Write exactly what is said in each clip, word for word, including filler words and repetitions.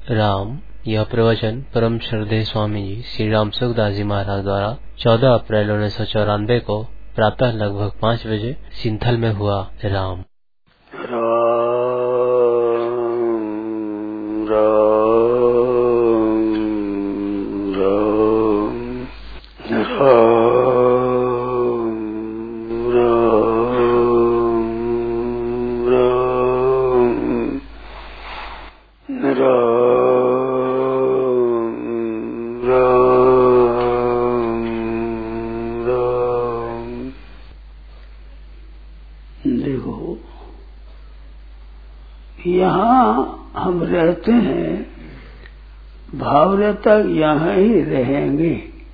राम। यह प्रवचन परम श्रद्धेय स्वामी जी श्री राम सुखदास जी महाराज द्वारा चौदह अप्रैल उन्नीस सौ चौरानवे को प्रातः लगभग पाँच बजे सिंथल में हुआ। राम राम राम यहाँ हम रहते हैं, भाव रहता यहाँ ही रहेंगे,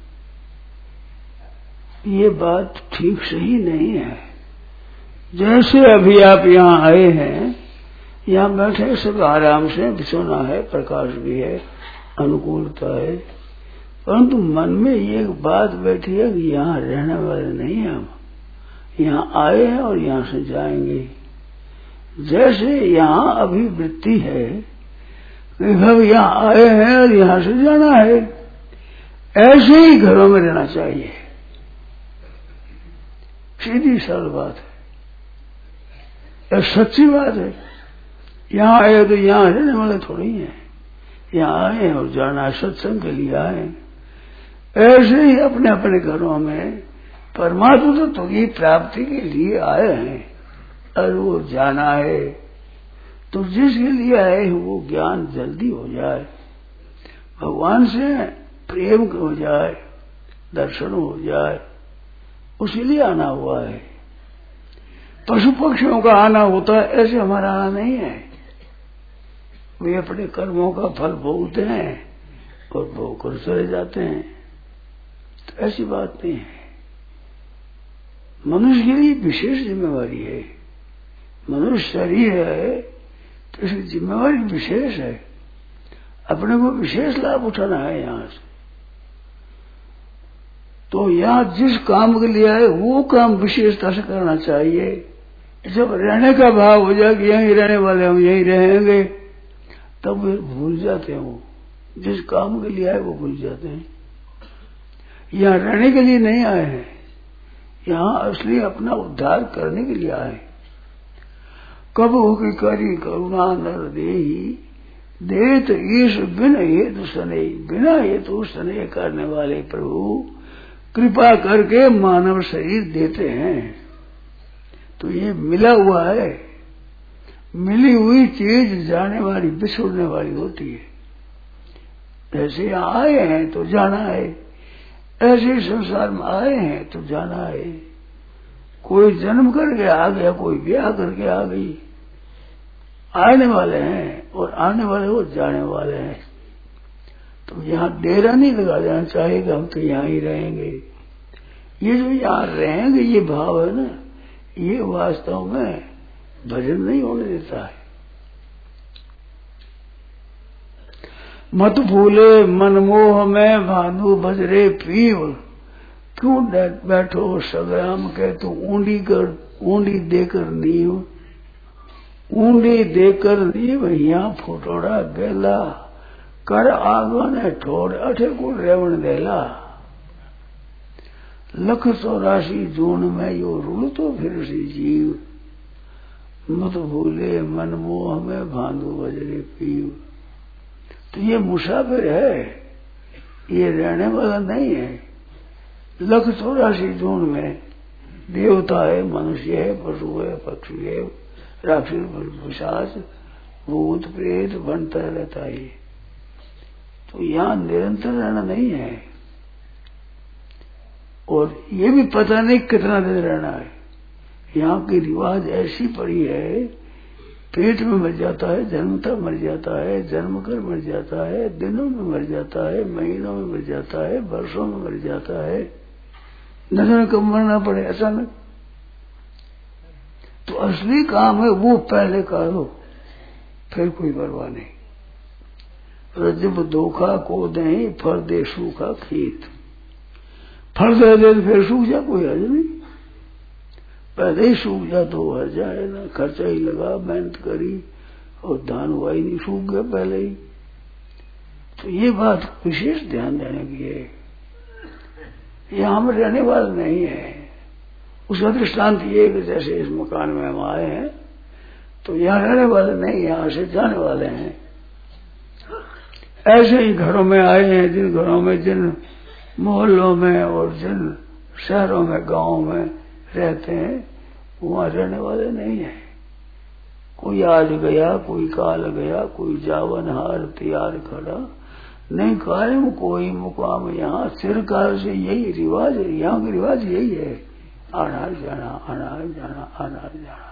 ये बात ठीक सही नहीं है। जैसे अभी आप यहाँ आए हैं, यहाँ बैठे सब आराम से, बिछोना है, प्रकाश भी है, अनुकूलता है, परंतु मन में ये बात बैठी है कि यहाँ रहने वाले नहीं हैं, हम यहाँ आए हैं और यहाँ से जाएंगे। जैसे यहाँ अभी वृत्ति है कि हम यहाँ आए हैं और यहाँ से जाना है, ऐसे ही घरों में रहना चाहिए। सीधी सरल बात है, एक सच्ची बात है। यहाँ आए तो यहाँ रहने वाले थोड़ी हैं, यहाँ आए हैं और जाना सत्संग के लिए आए। ऐसे ही अपने अपने घरों में परमात्मा तत्व की प्राप्ति के लिए आए हैं और वो जाना है, तो जिसके लिए आए वो ज्ञान जल्दी हो जाए, भगवान से प्रेम हो जाए, दर्शन हो जाए, उसी लिए आना हुआ है। पशु पक्षियों का आना होता है, ऐसे हमारा आना नहीं है। वे अपने कर्मों का फल भोगते हैं और भोग कर चले जाते हैं, तो ऐसी बात नहीं है। मनुष्य के लिए विशेष जिम्मेवारी है। मनुष्य शरीर है तो इसकी जिम्मेवारी विशेष है, अपने को विशेष लाभ उठाना है यहाँ से। तो यहाँ जिस काम के लिए आए वो काम विशेषता से करना चाहिए। जब रहने का भाव हो जाए कि यहीं रहने वाले हम यहीं रहेंगे, तब वे भूल जाते हैं, वो जिस काम के लिए आए वो भूल जाते हैं। यहाँ रहने के लिए नहीं आए हैं, यहाँ असली अपना उद्धार करने के लिए आए। कब हो कि करी करुणा नर देही, देत ईश बिन हेतु सने, बिना हेतु सने करने वाले प्रभु कृपा करके मानव शरीर देते हैं। तो ये मिला हुआ है, मिली हुई चीज जाने वाली, बिछुड़ने वाली होती है। ऐसे आए हैं तो जाना है, ऐसे संसार में आए हैं तो जाना है। कोई जन्म करके आ गया, कोई ब्याह करके आ गई, आने वाले हैं और आने वाले वो जाने वाले हैं। तो यहाँ डेरा नहीं लगा जाना चाहिए कि हम तो यहाँ ही रहेंगे। ये जो यहाँ रहेंगे ये भाव है ना, ये वास्तव में भजन नहीं होने देता है। मत भूले मनमोह में भानु बजरे पीव, क्यों बैठो सग्राम के तू ऊंडी कर, ऊंडी देकर नीव, ऊंडी देकर नीव यहाँ फुटोड़ा बेला, कर आगो ने ठोड़ अठे को रेवण देला। लख चौरासी जून में यो रुल तो फिर सी जीव, मत भूले मनमोह में भानु बजरे पीव। तो ये मुसाफिर है, ये रहने वाला नहीं है। लख चौरासी जून में देवता है, मनुष्य है, पशु है, पक्षी है, राक्षस पिशाच भूत प्रेत बनता रहता है। तो यहाँ निरंतर रहना नहीं है, और ये भी पता नहीं कितना दिन रहना है। यहाँ की रिवाज ऐसी पड़ी है, पेट में मर जाता है, जन्मता मर जाता है, जन्म कर मर जाता है, दिनों में मर जाता है, महीनों में मर जाता है, वर्षों में मर जाता है, न जाने कब मरना पड़े अचानक। तो असली काम है वो पहले करो, फिर कोई परवाह नहीं। रजब धोखा को दे, फर दे सूखा खेत, फल दे दे फिर सूख जा, कोई हर्ज नहीं। पहले ही सूख जा तो हर्ज जाए ना, खर्चा ही लगा, मेहनत करी और धान हुआ ही नहीं, सूख गया पहले ही। तो ये बात विशेष ध्यान देने की है। यहाँ हम रहने वाले नहीं है। उसका दृष्टांत ये कि जैसे इस मकान में हम आए हैं तो यहाँ रहने वाले नहीं, यहाँ से जाने वाले हैं। ऐसे ही घरों में आए हैं, जिन घरों में, जिन मोहल्लों में और जिन शहरों में, गांवों में रहते हैं, वहां रहने वाले नहीं है। कोई आज गया, कोई काल गया, कोई जावन हार तैयार खड़ा, नहीं कायम कोई मुकाम यहाँ। चिरकाल से यही रिवाज है, यहाँ का रिवाज यही है, आना जाना, आना जाना, आना जाना।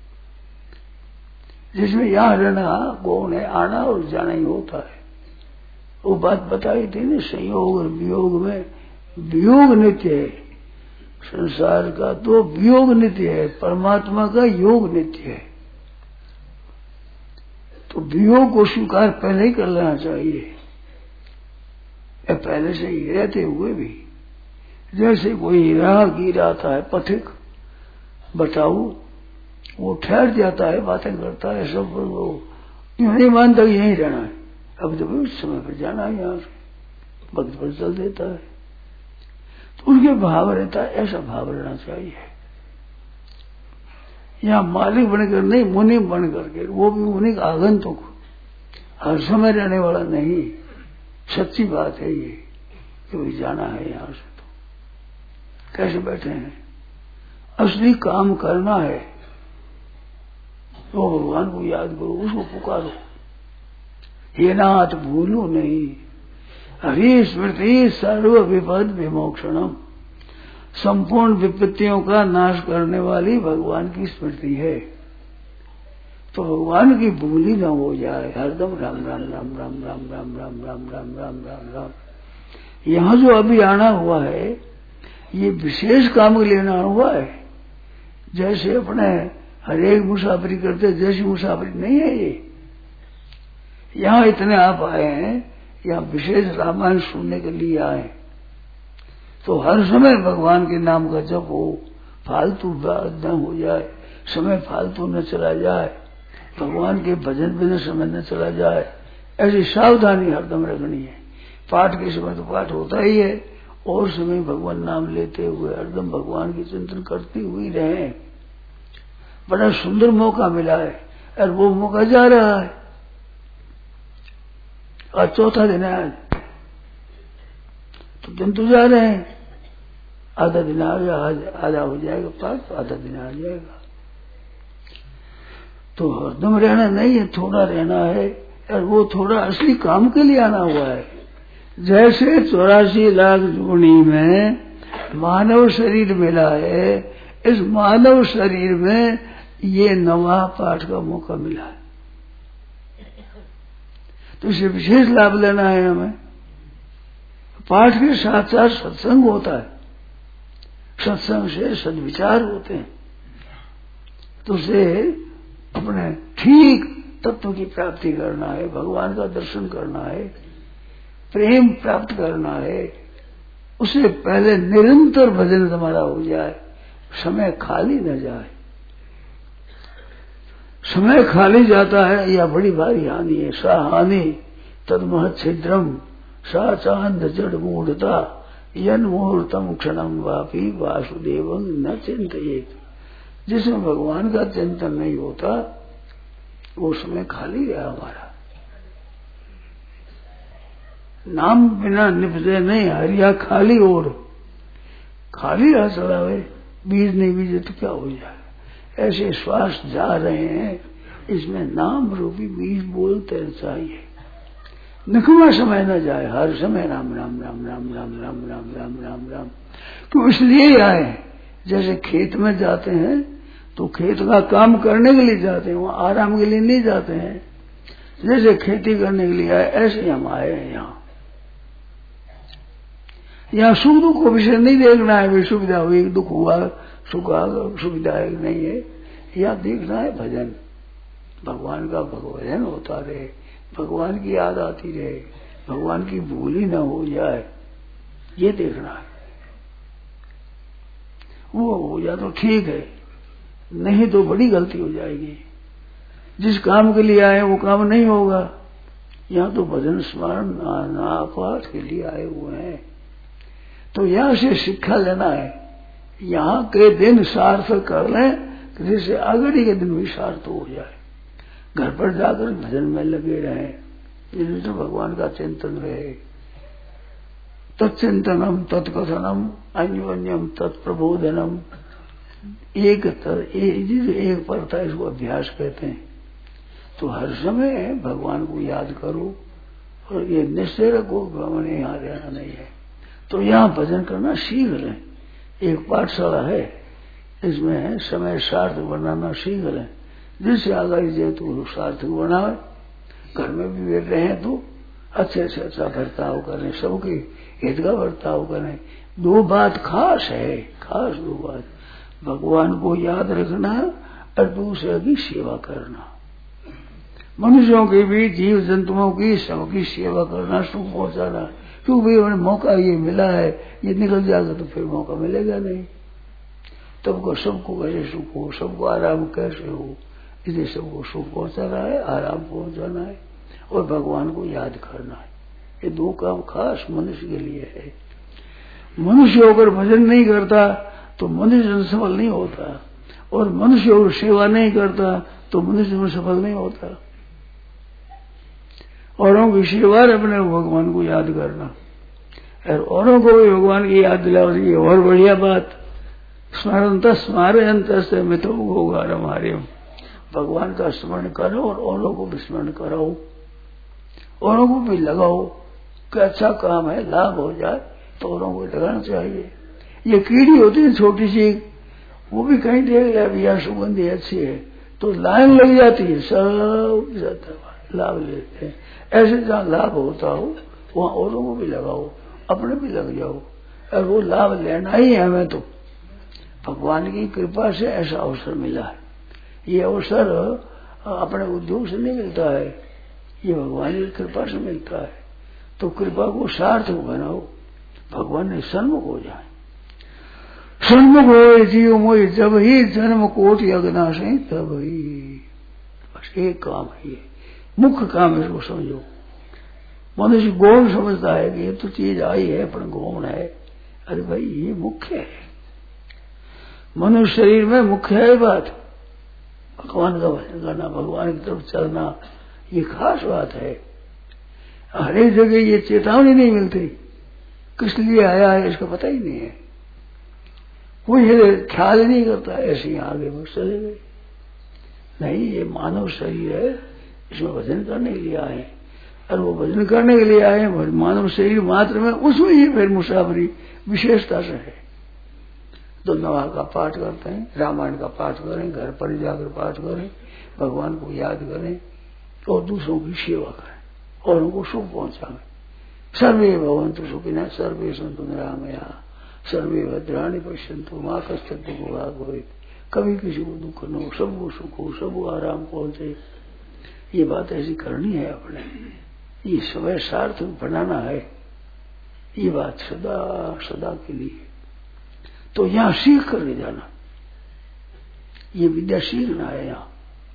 जिसमें यहाँ रहना कौन है, आना और जाना ही होता है। वो बात बताई थी ना, संयोग और वियोग में। वियोग नित्य है संसार का, तो वियोग नित्य है, परमात्मा का योग नित्य है। तो वियोग को स्वीकार पहले ही कर लेना चाहिए, पहले से ही रहते हुए भी। जैसे कोई राहगीर आता है, पथिक बताऊ, वो ठहर जाता है, बातें करता है, सब वो यूं नहीं मानता कि यहीं रहना है, अब तो उस समय पर जाना है, यहाँ से वक्त पर चल देता है। तो उनके भाव रहता है, ऐसा भाव रहना चाहिए। यहाँ मालिक बनकर नहीं, मुनि बन करके, वो भी मुनि का आगंतुक, हर समय रहने वाला नहीं। सच्ची बात है ये कि भी जाना है यहाँ से। तो कैसे बैठे हैं, असली काम करना है तो भगवान को याद करो, उसको पुकारो, हे नाथ भूलो नहीं। हरि स्मृति सर्व विपद विमोक्षणम, संपूर्ण विपत्तियों का नाश करने वाली भगवान की स्मृति है। तो भगवान की भूली न हो जाए, हरदम राम राम राम राम राम राम राम राम राम राम राम राम। यहाँ जो अभी आना हुआ है, ये विशेष काम के लिए आना हुआ है। जैसे अपने हर एक मुसाफरी करते, जैसी मुसाफरी नहीं है ये। यहाँ इतने आप आए हैं, यहाँ विशेष रामायण सुनने के लिए आए, तो हर समय भगवान के नाम का जप हो, फालतू बात न हो जाए, समय फालतू न चला जाए, भगवान के भजन में समय न चला जाए, ऐसी सावधानी हरदम रखनी है। पाठ के समय तो पाठ होता ही है, और समय भगवान नाम लेते हुए हरदम भगवान की चिंतन करते हुए रहे। बड़ा सुंदर मौका मिला है और वो मौका जा रहा है। आज चौथा दिन है, आज तो दिन तो जा रहे हैं, आधा दिन आ गया, आधा हो जाएगा पाठ, तो आधा दिन आ जाएगा। तो हरदम रहना नहीं है, थोड़ा रहना है, और वो थोड़ा असली काम के लिए आना हुआ है। जैसे चौरासी लाख जोड़ी में मानव शरीर मिला है, इस मानव शरीर में ये नवा पाठ का मौका मिला है, तो इसे विशेष लाभ लेना है हमें। पाठ के साथ साथ सत्संग होता है, सत्संग से सद्विचार होते हैं, तो उसे अपने ठीक तत्व की प्राप्ति करना है, भगवान का दर्शन करना है, प्रेम प्राप्त करना है। उससे पहले निरंतर भजन तुम्हारा हो जाए, समय खाली न जाए। समय खाली जाता है, यह बड़ी भारी हानि है। सा हानि तदमहत छिद्रम, सा चांद जड़ मूढ़ता, यन मुहूर्तम क्षणम वापी वासुदेवं न चिंतित। जिसमें भगवान का चिंतन नहीं होता, वो समय खाली रहा हमारा। नाम बिना निपजे नहीं, हरिया खाली और खाली रह चला है, बीज नहीं बीजे तो क्या हो जाए। ऐसे श्वास जा रहे हैं, इसमें नाम रूपी बीज बोलते चाहिए, निकमा समय न जाए, हर समय राम राम राम राम राम राम राम राम राम राम। तो इसलिए आए, जैसे खेत में जाते हैं तो खेत का काम करने के लिए जाते हैं, वहां आराम के लिए नहीं जाते हैं। जैसे खेती करने के लिए आए, ऐसे हम आए हैं। यहाँ यहाँ सुख दुख को विषय नहीं देखना है, वे सुविधा हुई, दुख हुआ, सुख सुविधा है नहीं है, यहाँ देखना है भजन, भगवान का भगवान होता रहे, भगवान की याद आती रहे, भगवान की भूल ही न हो जाए, ये देखना है। वो हो जाए तो ठीक है, नहीं तो बड़ी गलती हो जाएगी। जिस काम के लिए आए वो काम नहीं होगा, यहाँ तो भजन स्मरण नापाठ के लिए आए हुए हैं। तो यहाँ से शिक्षा लेना है, यहाँ के दिन सार्थक कर लें जिससे आगे के दिन भी सार्थक हो जाए। घर पर जाकर भजन में लगे रहें, जिसमें तो भगवान का चिंतन रहे। तत्चिंतनम तत्कथनम अन्योन्यम तत्प्रबोधनम, एक एक, एक परता इसको अभ्यास कहते हैं। तो हर समय भगवान को याद करो और ये निश्चय रखो मैंने यहाँ रहना नहीं है। तो यहाँ भजन करना सीख लें। एक पाठशाला है, इसमें समय सार्थक बनाना सीख लें, जिससे आगे जाए तो सार्थक बनाए। घर में भी वे रहे तो अच्छे से अच्छा बर्ताव करें, सबके हित का बर्ताव करें। दो बात खास है, खास दो बात, भगवान को याद रखना और दूसरे की सेवा करना। मनुष्यों की भी, जीव जंतुओं की, सबकी सेवा करना, सुख पहुंचाना। क्योंकि भाई मौका ये मिला है, ये निकल जाएगा तो फिर मौका मिलेगा नहीं। सबको सबको कैसे सुख हो, सबको आराम कैसे हो, इसलिए सबको सुख पहुंचाना है, आराम पहुंचाना है और भगवान को याद करना है। ये दो काम खास मनुष्य के लिए है। मनुष्य अगर भजन नहीं करता तो मनुष्य सफल नहीं होता, और मनुष्य अगर सेवा नहीं करता तो मनुष्य में सफल नहीं होता। औरों की सेवा अपने भगवान को याद करना, और औरों को भी भगवान की याद दिलाओ। ये और बढ़िया बात, स्मरण स्मारे अंत से मित्र होगा हमारे। भगवान का स्मरण करो और औरों को भी स्मरण कराओ, औरों को भी लगाओ कि अच्छा काम है, लाभ हो जाए तो औरों को लगाना चाहिए। ये कीड़ी होती है छोटी सी, वो भी कहीं देख ले भैया सुगंधी अच्छी है तो लाइन लग जाती है, सब जाता लाभ लेते हैं। ऐसे जहाँ लाभ होता हो वहाँ औरों को भी लगाओ, अपने भी लग जाओ, और वो लाभ लेना ही है हमें। तो भगवान की कृपा से ऐसा अवसर मिला है। ये अवसर अपने उद्योग से नहीं मिलता है, ये भगवान की कृपा से मिलता है। तो कृपा को सार्थक बनाओ, भगवान ने सन्मुख हो जाए। सन्मुख हो जीव मोह जब ही जन्म कोटि अग्नाश है तब ही। बस एक काम है, ये मुख्य काम है, इसको समझो। मनुष्य गौण समझता है कि ये तो चीज आई है पर गौण है। अरे भाई ये मुख्य है, मनुष्य शरीर में मुख्य है बात। भगवान का भजन करना, भगवान की तरफ चलना, ये खास बात है। हर एक जगह ये चेतावनी नहीं मिलती, किस लिए आया है इसका पता ही नहीं है, कोई ख्याल नहीं करता, ऐसे ही आगे बढ़ चले गए। नहीं, ये मानव शरीर है, इसमें भजन करने के लिए आए, और वो भजन करने के लिए आए मानव शरीर मात्र में, उसमें ही फिर मुसाफरी विशेषता से है। तो नवा का पाठ करते हैं, रामायण का पाठ करें, घर पर जाकर पाठ करें, भगवान को याद करें और दूसरों की सेवा करें और उनको सुख पहुंचाएं। सर्वे भवन्तु सुखिनः, सर्वे सन्तु निरामया, सर्वे भद्राणि पश्यन्तु मा कश्चित् दुःखभाग् भवेत्। कभी किसी को दुख न हो, सबको सुख हो, सबको आराम पहुंचे। ये बात ऐसी करनी है अपने, ये समय सार्थक बनाना है, ये बात सदा सदा के लिए। तो यहाँ सीख कर ले जाना, ये विद्या सीखना है। यहाँ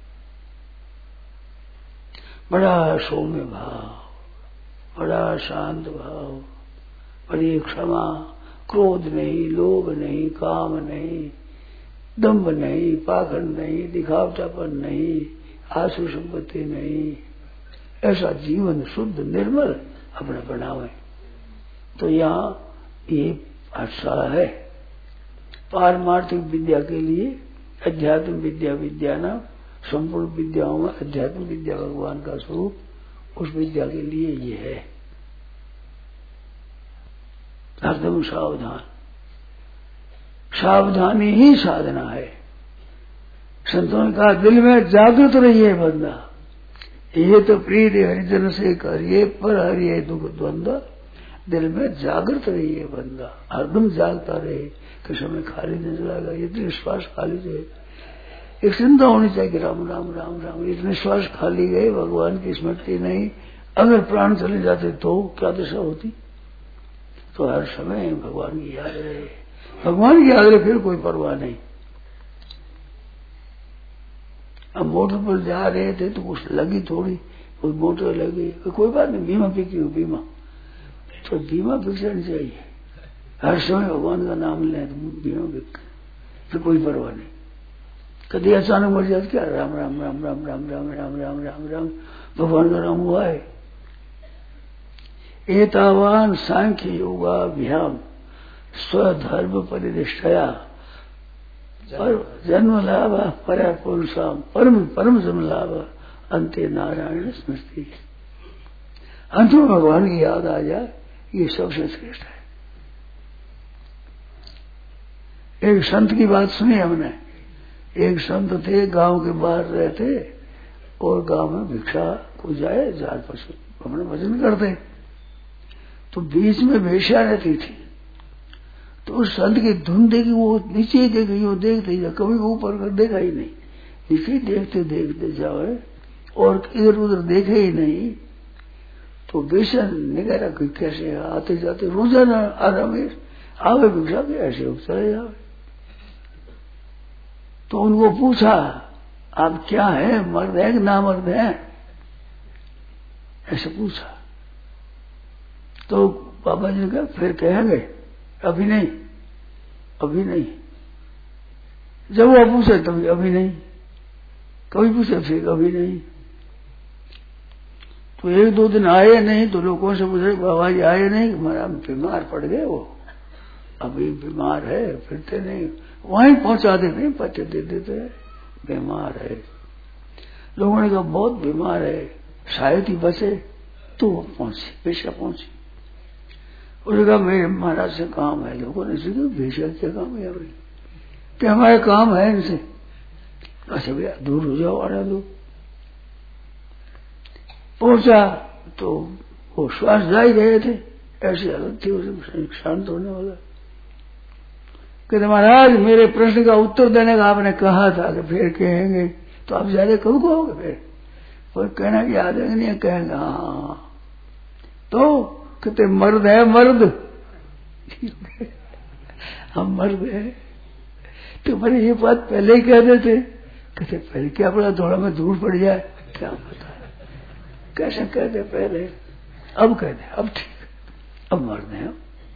बड़ा सौम्य भाव, बड़ा शांत भाव, बड़ी क्षमा, क्रोध नहीं, लोभ नहीं, काम नहीं, दम्भ नहीं, पाखंड नहीं, दिखावटापन नहीं, आसु संपत्ति नहीं, ऐसा जीवन शुद्ध निर्मल अपने बनावे। तो यहाँ ये पाठशाला है पारमार्थिक विद्या के लिए। अध्यात्म विद्या विद्या नाम, संपूर्ण विद्याओं में अध्यात्म विद्या भगवान का स्वरूप, उस विद्या के लिए ये है। एकदम सावधान, सावधानी ही साधना है। संतों ने कहा दिल में जागृत रहिए बंदा, ये तो प्रीत हरिजन से करिए पर हरिये दुख द्वंद्व। दिल में जागृत रहिए बंदा, हरदम जागता रहे कि समय खाली नहीं चलाएगा। ये तो निश्वास खाली जाए, एक चिंता होनी चाहिए राम राम राम राम। इतने श्वास खाली गए, भगवान की स्मृति नहीं, अगर प्राण चले जाते तो क्या दशा होती। तो हर समय भगवान की याद रहे, भगवान की याद रहे, फिर कोई परवाह नहीं। अब मोटर पर जा रहे थे तो कुछ लगी थोड़ी, कोई मोटर लगी, कोई बात नहीं, बीमा बिक्री हो बीमा, तो बीमा बिकनी चाहिए। हर समय भगवान का नाम लें तो बीमा बिक, फिर कोई परवाह नहीं। कभी अचानक मर जाए क्या, राम राम राम राम राम राम राम राम राम राम भगवान का नाम हुआ है। एतावान सांख्य योगाभ्याम स्वधर्म परिनिष्ठया जन्म लाभ परा पुरुषाम परम परम जन्म लाभ अंते नारायण स्मृति। अंत में भगवान की याद आ जाए, ये सबसे श्रेष्ठ है। एक संत की बात सुनी हमने। एक संत थे, गांव के बाहर रहते और गांव में भिक्षा को जाए, जार पशु अपने भजन करते, तो बीच में वेश्या रहती थी। तो उस संत की धुन देखी, वो नीचे ही देख रही, वो देखते जा, कभी ऊपर कर देखा ही नहीं, नीचे देखते देखते जाए और इधर उधर देखे ही नहीं। तो वेश्या ने कहा कि कैसे आते जाते रोजाना आराम आवे भिक्षा के ऐसे चले जावे। तो उनको पूछा, आप क्या है, मर्द है कि ना मर्द है, ऐसे पूछा। तो बाबा जी ने कहा फिर कहेंगे, अभी नहीं, अभी नहीं। जब वो पूछे तभी अभी नहीं, कभी पूछे फिर कभी नहीं। तो एक दो दिन आए नहीं, तो लोगों से पूछे बाबा जी आए नहीं, हमारा बीमार पड़ गए, वो अभी बीमार है, फिरते नहीं, वहीं पहुंचा देते, पत्ते दे देते, बीमार है। लोगों ने कहा बहुत बीमार है, शायद ही बचे, तो वो पहुंची, पेशा पहुंची। उसने कहा मेरे महाराज से काम है। लोगों ने सीखा भेजा क्या काम है भाई, कि हमारे काम है इनसे। अच्छा भैया दूर हो जाओ, आना दो। पहुंचा तो वो श्वास जा ही गए थे, ऐसी हालत थी, उसे शांत होने वाला। कहते महाराज मेरे प्रश्न का उत्तर देने का आपने कहा था कि फिर कहेंगे, तो आप ज्यादा कब कहोगे फिर, कोई कहना कि याद है नहीं, कहेंगे हाँ। तो कहते मर्द है, मर्द हम मर्द है, तो मैंने ये बात पहले ही कह देते। कहते पहले क्या पड़ा, थोड़ा में दूर पड़ जाए, क्या पता कैसे कहते पहले, अब कहते अब ठीक, अब मर्द है।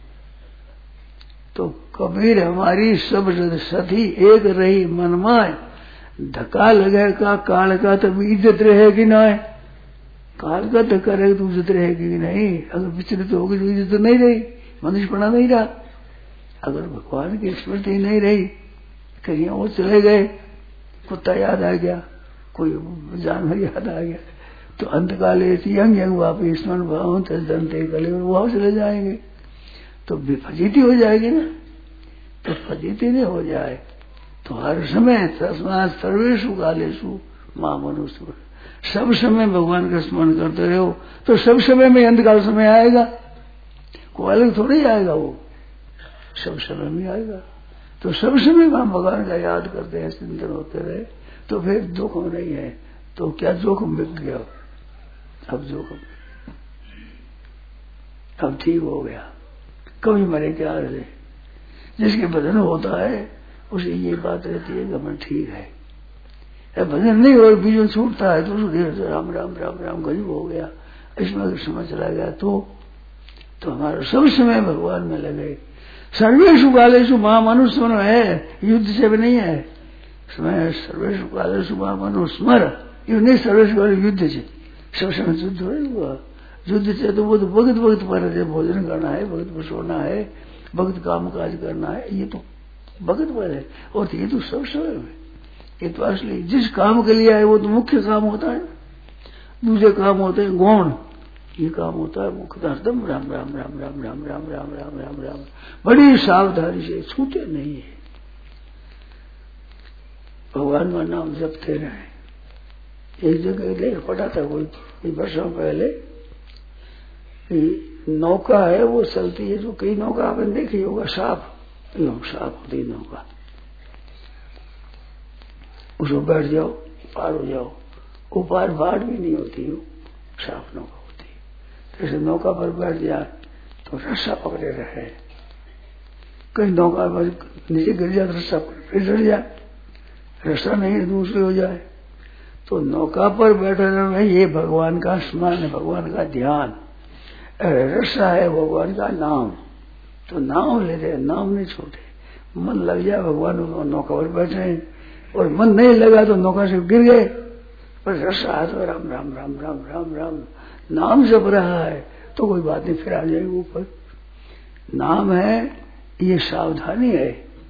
तो कबीर हमारी सब सती एक रही मनमाय, धक्का लगे का काल का तब इज्जत रहेगी ना, काल का धक्का रहे तो इज्जत रहेगी कि नहीं। अगर विचलित तो होगी तो इज्जत तो नहीं रही, मनुष्यपना नहीं रहा। अगर भगवान की स्मृति नहीं रही, कहीं और चले गए, कुत्ता याद आ गया, कोई जानवर याद आ गया, तो अंतकाल यंग यंग वापिस स्मरण भाव तंते कले वहां चले जाएंगे, तो फजीती हो जाएगी ना। तो फजीती नहीं हो जाए तो हर समय तस्मात् सर्वेषु कालेषु मां मनुष्य, सब समय भगवान का स्मरण करते रहो, तो सब समय में अंतकाल समय आएगा, कोई अलग थोड़ी आएगा, वो सब समय में आएगा। तो सब समय हम भगवान का याद करते हैं, चिंतन होते रहे, तो फिर जोखिम नहीं है। तो क्या जोखिम बिक गया, अब जोखिम अब ठीक हो गया, कभी मरे क्या रहे। जिसके भजन होता है उसे ये बात रहती है कि मन ठीक है। भजन नहीं और बीजों छूटता है तो उसको देर से राम राम राम राम गरीब हो गया, इसमें अगर समय चला गया तो तो हमारा सब समय भगवान में लगे। सर्वेषु कालेषु महामनुस्मर है, युद्ध से भी नहीं है समय। सर्वेषु कालेषु महामनुस्मर, ये नहीं सर्वेषु काल युद्ध से, सब समय युद्ध हुआ। युद्ध से तो वो तो भगत भगत पर है, भोजन करना है, भगत पर सोना है, भगत काम काज करना है, ये तो भगत पर है। और ये तो सब समय है, ये तो असली जिस काम के लिए आए वो तो मुख्य काम होता है, दूसरे काम होते हैं गौण, ये काम होता है मुख्य हरदम राम राम राम राम राम राम राम राम राम राम, बड़ी सावधानी से छूटे नहीं है, भगवान का नाम जपते रहे। एक जगह लेख पढ़ा था कोई वर्षों पहले, नौका है वो चलती है, जो कई नौका आपने देखी होगा, साफ साफ होती नौका, उसको बैठ जाओ पार हो जाओ, वो पार बाढ़ भी नहीं होती, साफ नौका होती। जैसे नौका पर बैठ जाए तो रस्सा पकड़े रहे, कहीं नौका पर नीचे गिर जाए रस्सा फिर चढ़ जाए, रस्सा नहीं दूसरे हो जाए, तो नौका पर बैठे रहना ये भगवान का स्मरण है, भगवान का ध्यान। रसा है भगवान का नाम, तो नाम ले रहे, नाम नहीं छोड़े। मन लग जाए भगवान को, नौका पर बैठे हैं, और मन नहीं लगा तो नौका से गिर गए। पर रसा है तो राम राम राम राम राम राम नाम जप रहा है तो कोई बात नहीं, फिर आ जाएगी ऊपर। नाम है, ये सावधानी है।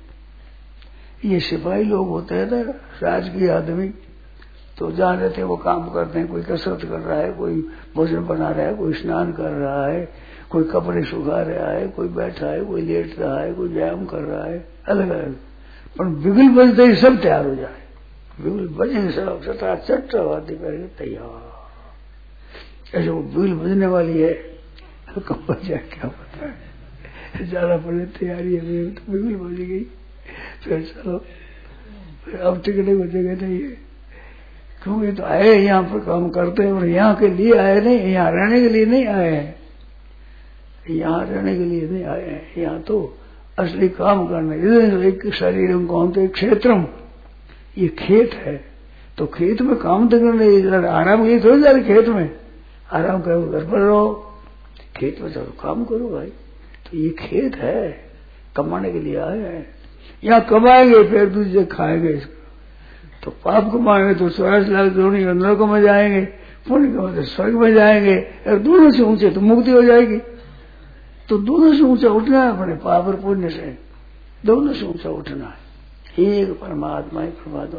ये सिपाही लोग होते हैं ना, राजकीय आदमी, तो जहाँ रहते हैं वो काम करते हैं। कोई कसरत कर रहा है, कोई भोजन बना रहा है, कोई स्नान कर रहा है, कोई कपड़े सुखा रहा है, कोई बैठा है, कोई लेट रहा है, कोई व्यायाम कर रहा है, अलग अलग। पर बिगुल बजते ही सब तैयार हो जाए, बिगुल बजे सब चटा चट आती पहले तैयार। ऐसे वो बिगुल बजने वाली है, तो कब बज जाए क्या पता है, ज्यादा पड़े तैयारी है, तो बिगुल बज गई, फिर चलो फिर अब टिकट बजेगा नहीं है। क्योंकि तो आए यहाँ पर काम करते हैं, और यहाँ के लिए आए नहीं, यहाँ रहने के लिए नहीं आए हैं, यहाँ रहने के लिए नहीं आए हैं, यहाँ तो असली काम करने। एक शरीर काम तो एक क्षेत्रम, ये खेत है, तो खेत में काम तो करने, आराम के लिए थोड़ी जा रहे खेत में, आराम करो घर पर रहो, खेत में चलो काम करो भाई। तो ये खेत है, कमाने के लिए आए हैं। यहाँ कमाएंगे फिर दूसरे खाएंगे इसको, तो पाप कमाएंगे तो चौरासी लाख जोड़ी नरक में जाएंगे, पुण्य कमाए तो स्वर्ग में जाएंगे, और दोनों से ऊंचे तो मुक्ति हो जाएगी। तो दोनों से ऊंचा उठना है, अपने पाप और पुण्य से दोनों से ऊंचा उठना है। एक परमात्मा ही परमात्मा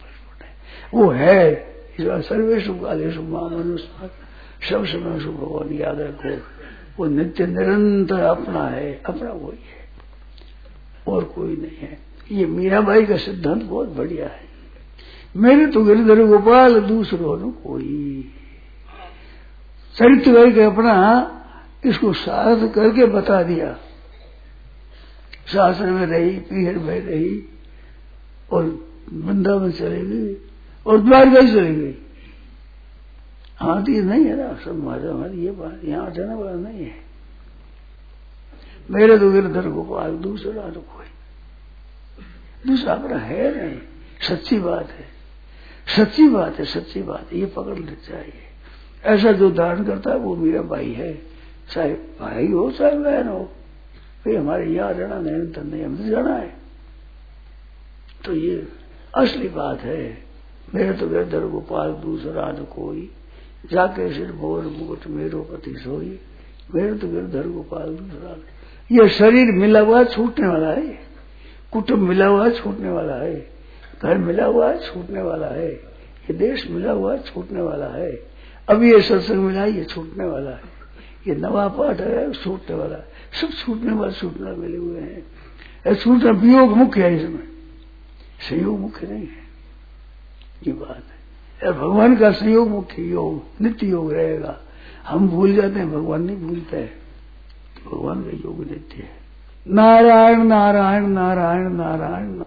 वो है। इस बार सर्वेशु कालेशु मां मनुष्य, सब समय शुभ भगवान याद रखो। वो नित्य निरंतर अपना है, अपना वही है और कोई नहीं है। ये मीराबाई का सिद्धांत बहुत बढ़िया है। मेरे तो गिरधर गोपाल दूसरों न कोई, चरित्र करके अपना इसको सार्थ करके बता दिया। शास्त्र में रही, पीहर में रही, और वृंदावन चली गई, और द्वारका चली गई। हाथी नहीं है ना, सब मारा हमारी ये बात, यहाँ जाने वाला नहीं है। मेरे तो गिरधर गोपाल दूसरा तो कोई दूसरा अपना है नहीं। सच्ची बात है, सच्ची बात है, सच्ची बात है, ये पकड़ ले चाहिए। ऐसा जो धारण करता है वो मेरा भाई है, चाहे भाई हो चाहे बहन हो। भाई हमारे यहाँ रहना निरंतर नहीं, हमसे जाना है। तो ये असली बात है। मेरे तो गिरधर गोपाल दूसरा न कोई, जाके सिर बोर मुकुट मेरो पति सोई। मेरे तो गिरधर गोपाल दूसरा। ये शरीर मिला हुआ छूटने वाला है, कुटुंब मिला हुआ छूटने वाला है, घर मिला हुआ छूटने वाला है, ये देश मिला हुआ छूटने वाला है, अभी ये सत्संग मिला ये छूटने वाला है, ये नवा पाठ है छूटने वाला है, सब छूटने वाले छूटने मिले हुए हैं। छूटना वियोग मुख्य है, इसमें संयोग मुख्य नहीं है। ये बात है, भगवान का संयोग मुख्य योग नित्य योग रहेगा। हम भूल जाते हैं, भगवान नहीं भूलते हैं। भगवान का योग नित्य है। नारायण नारायण नारायण नारायण।